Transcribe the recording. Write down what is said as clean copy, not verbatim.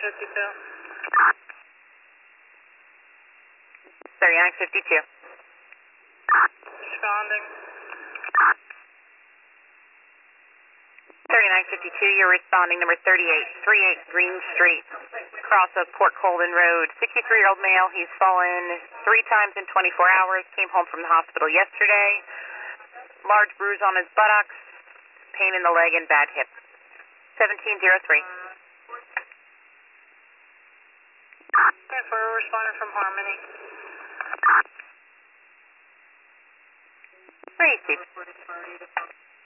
3952. Responding. 3952, you're responding number 3838 Green Street, cross of Port Colden Road. 63-year-old male, he's fallen 3 times in 24 hours, came home from the hospital yesterday. Large bruise on his buttocks, pain in the leg and bad hip. 1703. Okay, for a responder from Harmony. Where are you, Steve?